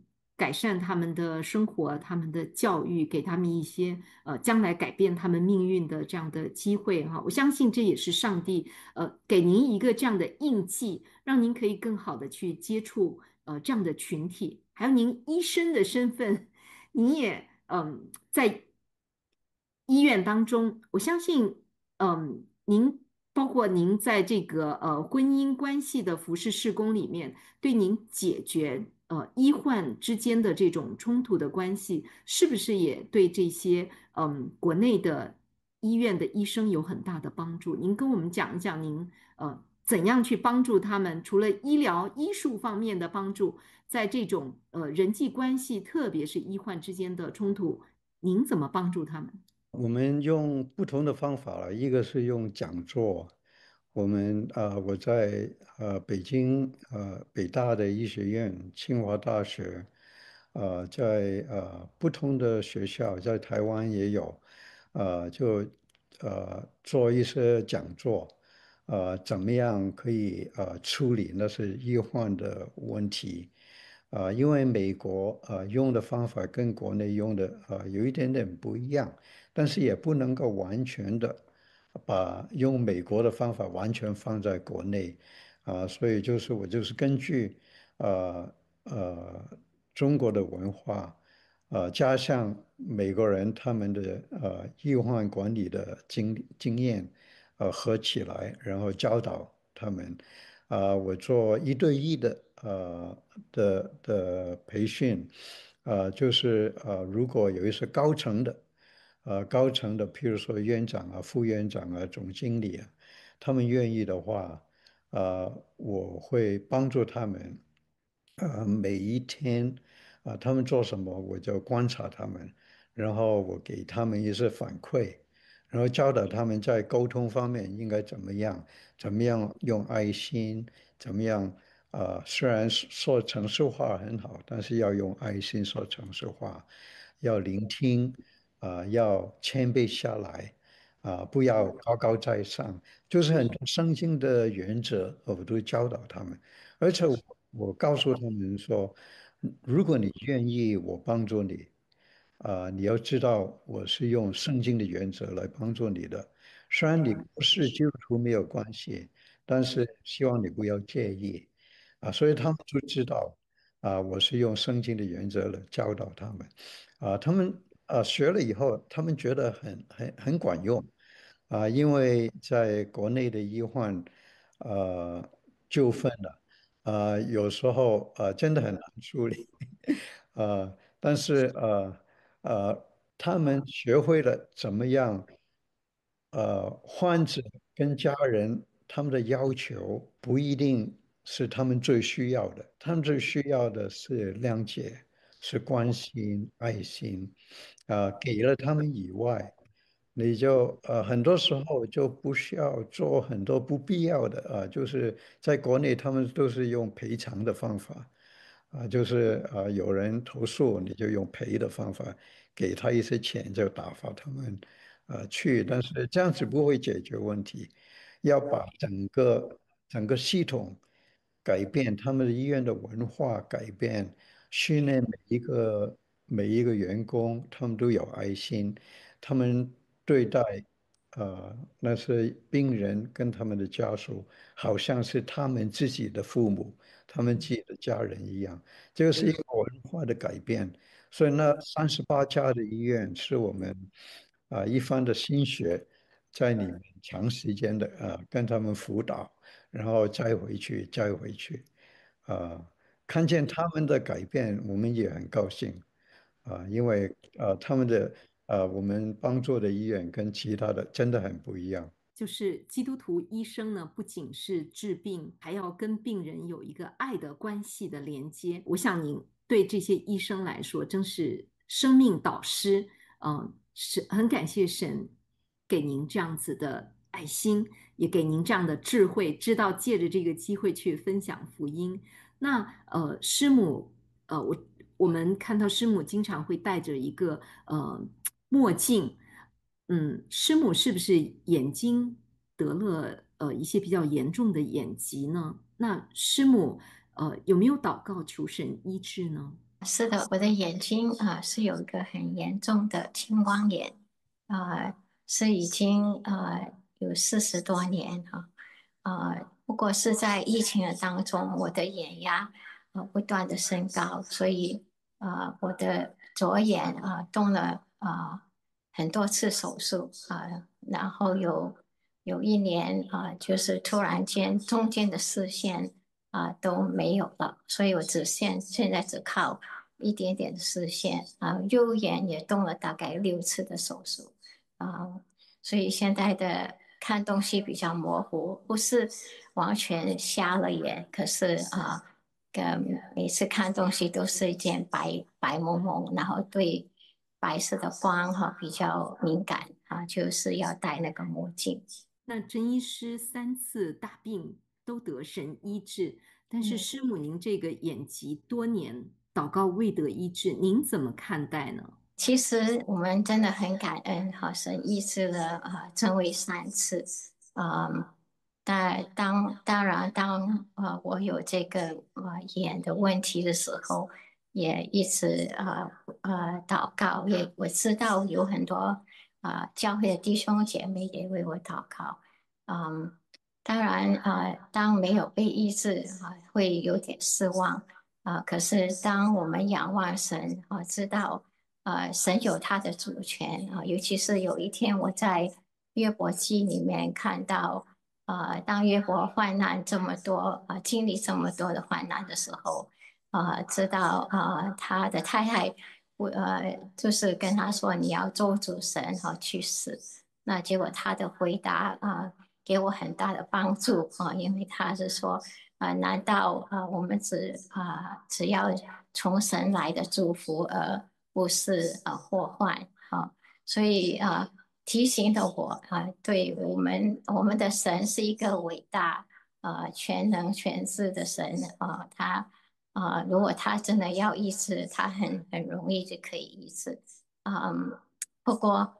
改善他们的生活、他们的教育，给他们一些将来改变他们命运的这样的机会哈。我相信这也是上帝给您一个这样的印记，让您可以更好的去接触这样的群体。还有您医生的身份，你也在医院当中，我相信您包括您在这个婚姻关系的服侍事工里面，对您解决医患之间的这种冲突的关系，是不是也对这些国内的医院的医生有很大的帮助？您跟我们讲一讲您怎样去帮助他们，除了医疗医术方面的帮助，在这种人际关系，特别是医患之间的冲突，您怎么帮助他们？ 我们用不同的方法了，一个是用讲座，我在北京北大的医学院、清华大学，在不同的学校，在台湾也有，就做一些讲座，怎么样可以处理那是医患的问题，因为美国用的方法跟国内用的有一点点不一样。但是也不能够完全的把用美国的方法完全放在国内所以我就是根据呃呃中国的文化加上美国人他们的医患管理的经验合起来，然后教导他们我做1对1的培训就是如果有一些高层的，譬如说院长副院长总经理他们愿意的话，我会帮助他们，每一天他们做什么，我就观察他们，然后我给他们一些反馈，然后教导他们在沟通方面应该怎么样用爱心，怎么样虽然说程式化很好，但是要用爱心说程式化，要聆听，要谦卑下来，不要高高在上，就是很多圣经的原则，我都教导他们，而且我告诉他们说，如果你愿意我帮助你，你要知道我是用圣经的原则来帮助你的，虽然你不是基督徒没有关系，但是希望你不要介意，所以他们就知道，我是用圣经的原则来教导他们，他们学了以后，他们觉得很管用，因为在国内的医患，呃，纠纷了，有时候真的很难处理，但是他们学会了怎么样，患者跟家人他们的要求不一定是他们最需要的，他们最需要的是谅解，是关心、爱心，给了他们以外。你就很多时候就不需要做很多不必要的就是在国内他们都是用赔偿的方法就是有人投诉你就用赔的方法给他一些钱就打发他们去，但是这样子不会解决问题，要把整个系统改变，他们的医院的文化改变，训练每一个员工，他们都有爱心。他们对待那些病人跟他们的家属，好像是他们自己的父母、他们自己的家人一样。这个是一个文化的改变。所以那38家的医院是我们一番的心血在里面长时间的跟他们辅导，然后再回去啊、看见他们的改变，我们也很高兴。因为他们的我们帮助的医院跟其他的真的很不一样。 就是基督徒医生呢，不仅是治病，还要跟病人有一个爱的关系的连接。我想您对这些医生来说，真是生命导师。是很感谢神给您这样子的爱心，也给您这样的智慧，知道借着这个机会去分享福音。那师母，我们看到师母经常会戴着一个墨镜。师母是不是眼睛得了一些比较严重的眼疾呢？那师母有没有祷告求神医治呢？ 是的，我的眼睛是有一个很严重的青光眼，是已经有40多年哈，不过是在疫情的当中，我的眼压不断的升高，所以我的左眼动了很多次手术然后有一年就是突然间中间的视线都没有了，所以我现在只靠一点点的视线右眼也动了大概6次的手术所以现在的看东西比较模糊，不是完全瞎了眼，可是每次看东西都是一件白白蒙蒙，然后对白色的光比较敏感就是要戴那个墨镜。 那陈医师3次大病都得神医治，但是师母您这个眼疾多年祷告未得医治，您怎么看待呢？ 其实我们真的很感恩，神医治了郑伟3次，当然我有这个眼的问题的时候，也一直祷告，我知道有很多教会的弟兄姐妹也为我祷告，当然当没有被医治会有点失望可是当我们仰望神知道。神有他的主权尤其是有一天我在约伯记里面看到，当约伯患难这么多，经历这么多的患难的时候，知道他的太太就是跟他说你要咒诅神去死，那结果他的回答给我很大的帮助因为他是说难道我们只要从神来的祝福不是祸患所以提醒了我对我们的神是一个伟大全能全知的神他如果他真的要医治，他很容易就可以医治不过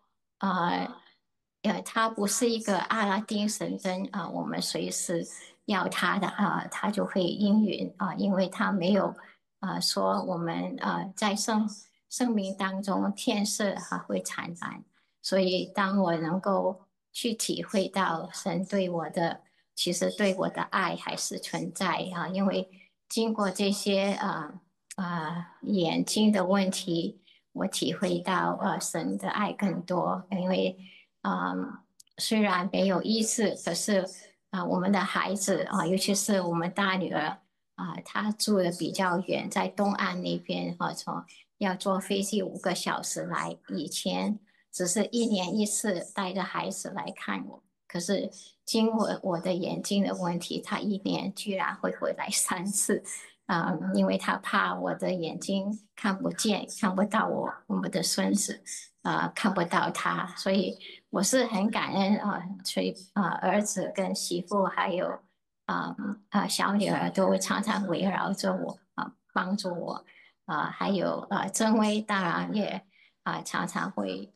他不是一个阿拉丁神灯我们随时要他的他就会应允因为他没有说我们在生命当中天色会惨淡，所以当我能够去体会到神对我的，其实对我的爱还是存在因为经过这些眼睛的问题，我体会到神的爱更多，因为虽然没有医治，可是我们的孩子尤其是我们大女儿她住的比较远，在东岸那边要坐飞机5个小时来，以前只是1年1次带着孩子来看我，可是经过我的眼睛的问题，她1年居然会回来3次。因为他怕我的眼睛看不见，看不到我们的孙子，看不到他，所以我是很感恩所以儿子跟媳妇还有小女儿都常常围绕着我帮助我还有曾威当然也常常会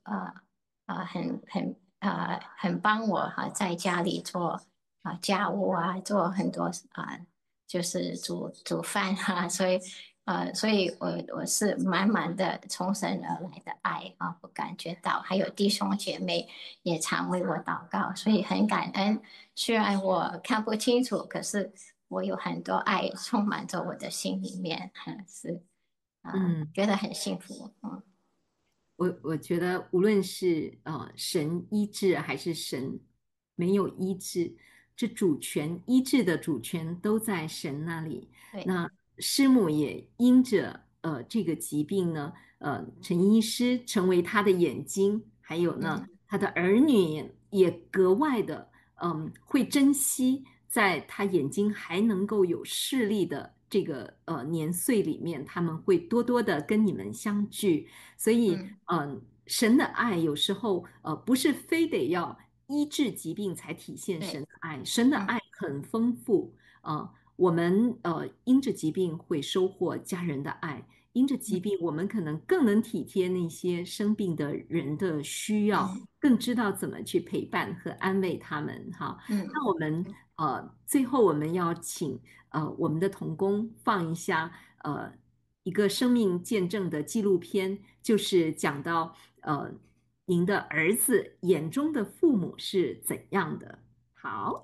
很帮我在家里做家务做很多就是煮饭所以我是满满的从神而来的爱我感觉到，还有弟兄姐妹也常为我祷告，所以很感恩。虽然我看不清楚，可是我有很多爱充满着我的心里面，是觉得很幸福。 我觉得无论是神医治还是神没有医治，这主权医治的主权都在神那里。那师母也因着这个疾病呢，陈医师成为他的眼睛，还有呢他的儿女也格外的会珍惜在他眼睛还能够有视力的这个年岁里面，他们会多多的跟你们相聚。所以神的爱有时候不是非得要医治疾病才体现神的爱，神的爱很丰富我们因着疾病会收获家人的爱，因着疾病我们可能更能体贴那些生病的人的需要，更知道怎么去陪伴和安慰他们哈。那我们最后我们要请我们的同工放一下一个生命见证的纪录片，就是讲到您的儿子眼中的父母是怎样的。好。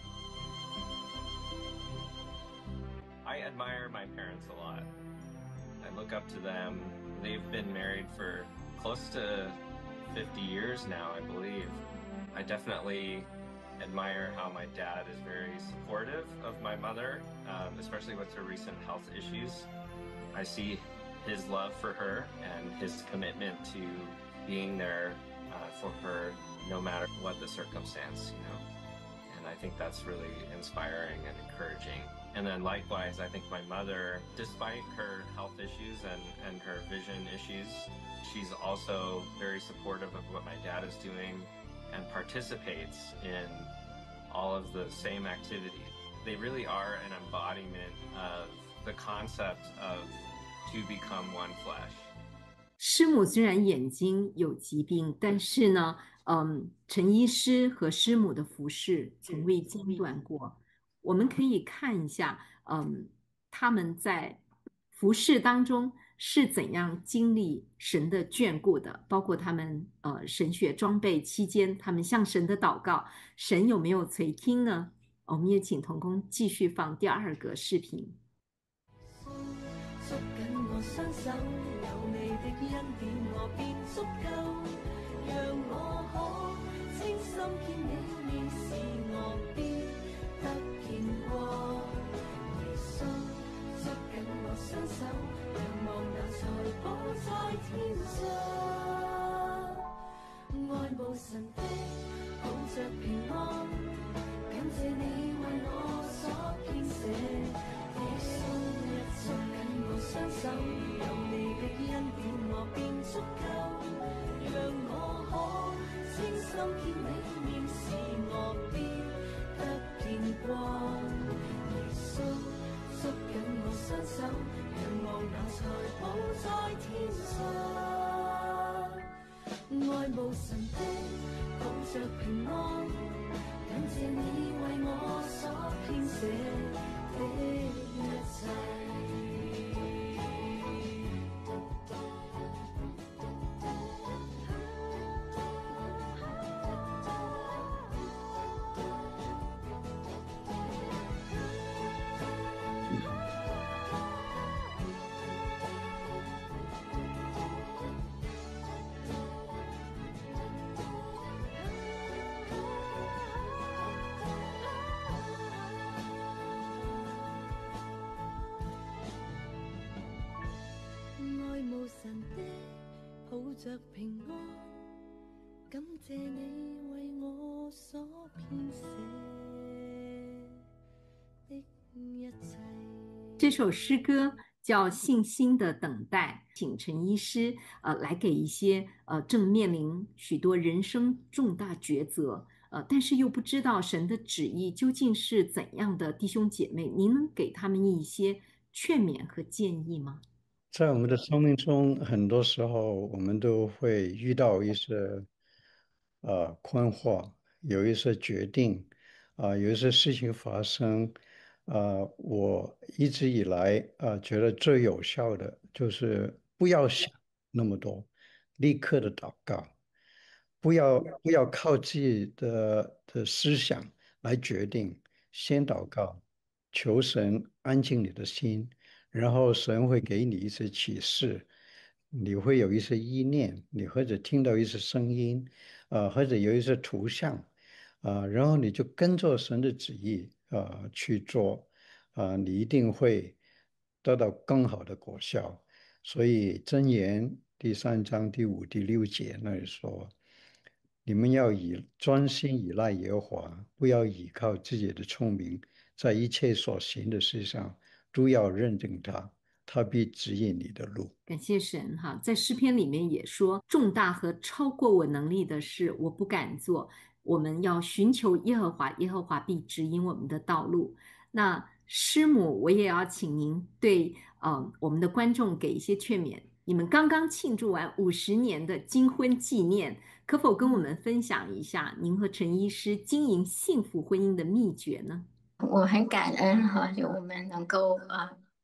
I admire my parents a lot. I look up to them. They've been married for close to 50 years now, I believe. I definitely admire how my dad is very supportive of my mother, especially with her recent health issues. I see his love for her and his commitment to being there for her no matter what the circumstance, you know. And I think that's really inspiring and encouraging. And then likewise, I think my mother, despite her health issues and her vision issues, she's also very supportive of what my dad is doing and participates in all of the same activities. They really are an embodiment of the concept of to become one flesh. 师母虽然眼睛有疾病，但是呢，陈医师和师母的服侍从未间断过。我们可以看一下，他们在服侍当中是怎样经历神的眷顾的，包括他们神学装备期间，他们向神的祷告，神有没有垂听呢？我们也請同工繼續放第二個視頻。 捉緊我雙手，有你的恩典我便足夠，讓我可清心見你面是我必得見光。耶穌捉緊我雙手，仰望那財寶在天上，愛慕神的抱着平安，感謝你為我所編寫。捉緊我雙手，有你的恩典我便足夠，讓我可清心見你面是我必得見光。耶穌捉緊我雙手，仰望那財寶在天上，愛慕神的抱着平安，感謝你為我所編寫的一切。着平安，感謝你為我所編寫的一切。 這首詩歌叫《信心的等待》，請陳醫師來給一些正面臨許多人生重大抉擇但是又不知道神的旨意究竟是怎樣的弟兄姐妹，您能給他們一些勸勉和建議嗎？ 在我们的生命中，很多时候我们都会遇到一些困惑，有一些决定有一些事情发生我一直以来觉得最有效的就是不要想那么多，立刻的祷告，不要靠自己的思想来决定，先祷告，求神安静你的心。然后神会给你一些启示，你会有一些意念，你或者听到一些声音或者有一些图像然后你就跟着神的旨意去做你一定会得到更好的果效。所以箴言第3章第5、第6节那里说，你们要专心倚赖耶和华，不要倚靠自己的聪明，在一切所行的事上都要认定他，他必指引你的路。 感谢神哈，在诗篇里面也说，重大和超过我能力的事我不敢做，我们要寻求耶和华，耶和华必指引我们的道路。那师母，我也要请您对我们的观众给一些劝勉。你们刚刚庆祝完50年的金婚纪念，可否跟我们分享一下您和陈医师经营幸福婚姻的秘诀呢？ 我很感恩哈，就我们能够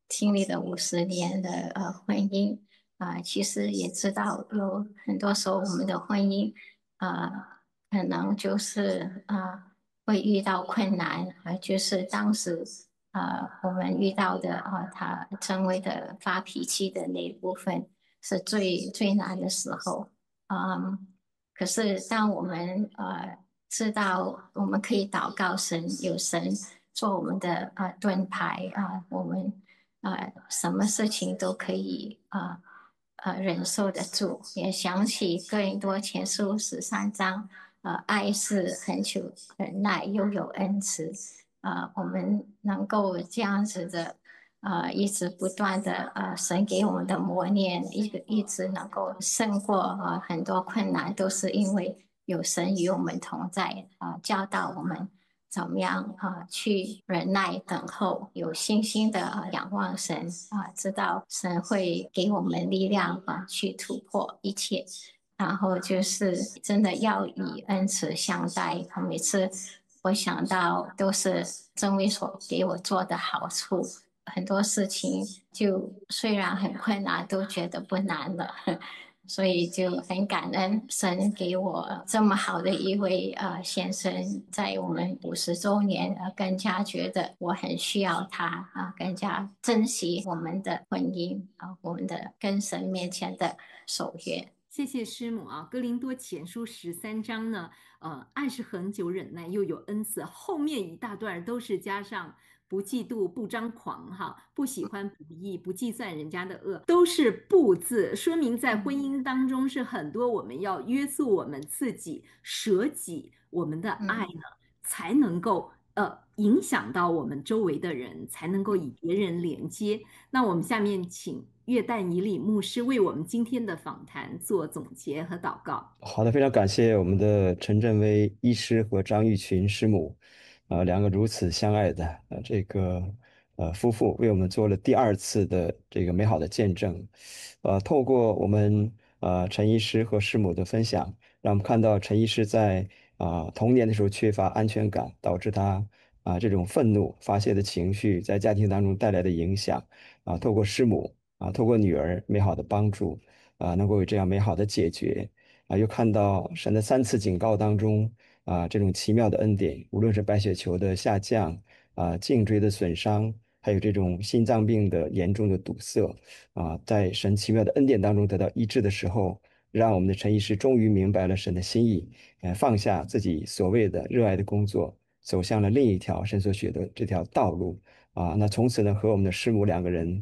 经历了50年的婚姻，其实也知道有很多时候我们的婚姻可能就是会遇到困难，就是当时我们遇到的他成为的发脾气的那一部分是最难的时候。可是当我们知道我们可以祷告神，有神做我们的盾牌我们什么事情都可以忍受得住。也想起哥林多前书13章，爱是恒久忍耐，又有恩慈。我们能够这样子的一直不断的神给我们的磨练，一直能够胜过很多困难，都是因为有神与我们同在教导我们怎么样去忍耐等候，有信心的仰望神知道神会给我们力量去突破一切。然后就是真的要以恩慈相待。每次我想到都是真为所给我做的好处，很多事情就虽然很困难，都觉得不难了。所以就很感恩神给我这么好的一位先生，在我们50周年更加觉得我很需要他更加珍惜我们的婚姻我们的跟神面前的守约。 谢谢师母哥林多前书13章呢，爱是恒久忍耐，又有恩慈。后面一大段都是加上不嫉妒、不张狂，不喜欢不义、不计算人家的恶，都是不字，说明在婚姻当中是很多我们要约束我们自己，舍己，我们的爱呢，才能够影响到我们周围的人，才能够与别人连接。那我们下面请约旦以里牧师为我们今天的访谈做总结和祷告。 好的，非常感谢我们的陈振威医师和张玉群师母，两个如此相爱的这个夫妇，为我们做了第2次的这个美好的见证。透过我们陈医师和师母的分享，让我们看到陈医师在童年的时候缺乏安全感，导致他这种愤怒发泄的情绪在家庭当中带来的影响透过师母透过女儿美好的帮助能够有这样美好的解决又看到神的3次警告当中这种奇妙的恩典，无论是白血球的下降颈椎的损伤，还有这种心脏病的严重的堵塞在神奇妙的恩典当中得到医治的时候，让我们的陈医师终于明白了神的心意，放下自己所谓的热爱的工作，走向了另一条神所选的这条道路那从此呢，和我们的师母2个人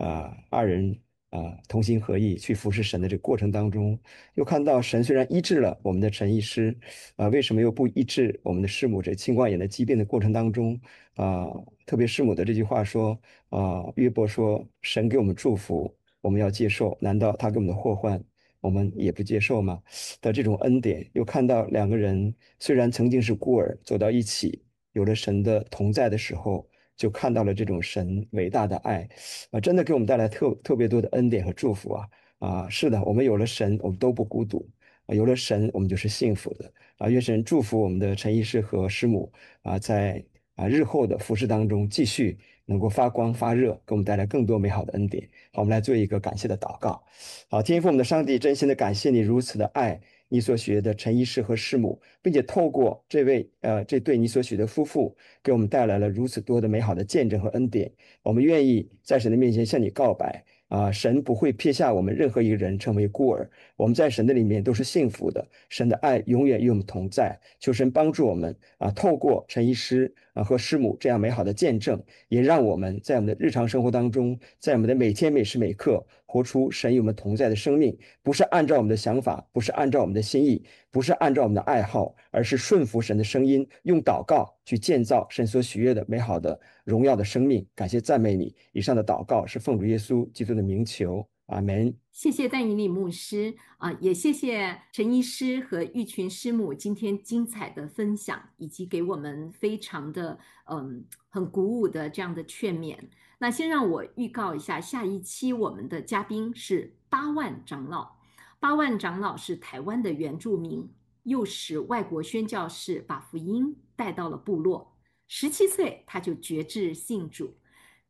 2人同心合意去服侍神的这个过程当中，又看到神虽然医治了我们的陈医师为什么又不医治我们的师母这青光眼的疾病的过程当中特别师母的这句话说约伯说神给我们祝福，我们要接受，难道他给我们的祸患我们也不接受吗？的这种恩典，又看到2个人虽然曾经是孤儿，走到一起，有了神的同在的时候，就看到了这种神伟大的爱真的给我们带来特别多的恩典和祝福是的，我们有了神，我们都不孤独有了神，我们就是幸福的愿神祝福我们的陈医师和师母在日后的服事当中继续能够发光发热，给我们带来更多美好的恩典。好，我们来做一个感谢的祷告。好，天父我们的上帝，真心的感谢你如此的爱你所许的陈医师和师母，并且透过这对你所许的夫妇，给我们带来了如此多的美好的见证和恩典。我们愿意在神的面前向你告白神不会撇下我们任何一个人成为孤儿，我们在神的里面都是幸福的，神的爱永远与我们同在。求神帮助我们透过陈医师和师母这样美好的见证，也让我们在我们的日常生活当中，在我们的每天每时每刻活出神与我们同在的生命，不是按照我们的想法，不是按照我们的心意，不是按照我们的爱好，而是顺服神的声音，用祷告去建造神所许悦的美好的荣耀的生命。感谢赞美你。以上的祷告是奉主耶稣基督的名求，阿们。 谢谢但以理牧师也谢谢陈医师和玉群师母今天精彩的分享，以及给我们非常的很鼓舞的这样的劝勉。那先让我预告一下，下一期我们的嘉宾是8万长老。8万长老是台湾的原住民，又使外国宣教士把福音带到了部落。17岁他就决志信主。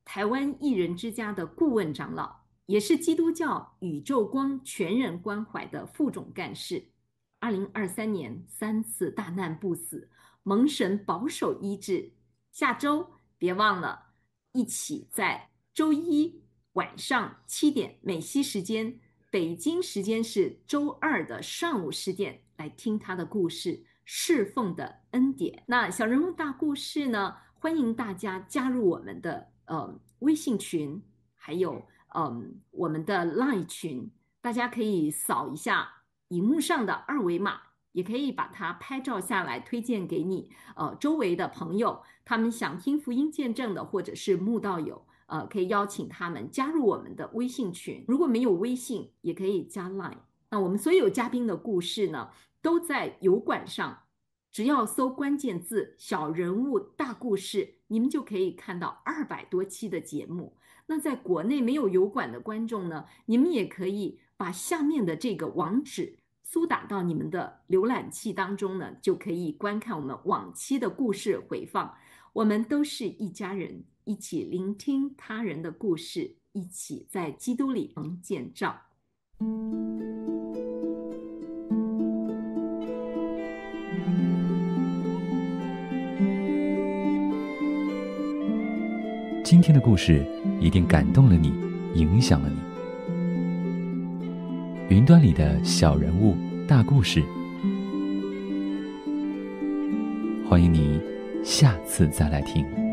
台湾艺人之家的顾问长老，也是基督教宇宙光全人关怀的副总干事。2023年3次大难不死，蒙神保守医治。下周别忘了一起在周一晚上7点美西时间，北京时间是周二的上午10点来听他的故事，侍奉的恩典。那小人物大故事呢，欢迎大家加入我们的微信群，还有我们的 LINE 群，大家可以扫一下荧幕上的二维码，也可以把它拍照下来推荐给你周围的朋友，他们想听福音见证的，或者是慕道友，可以邀请他们加入我们的微信群。如果没有微信，也可以加 LINE。那我们所有嘉宾的故事呢，都在油管上，只要搜关键字小人物大故事，你们就可以看到200多期的节目。那在国内没有油管的观众呢，你们也可以把下面的这个网址输打到你们的浏览器当中呢，就可以观看我们往期的故事回放。我们都是一家人，一起聆听他人的故事，一起在基督里蒙建造。 今天的故事一定感动了你，影响了你。云端里的小人物大故事，欢迎你下次再来听。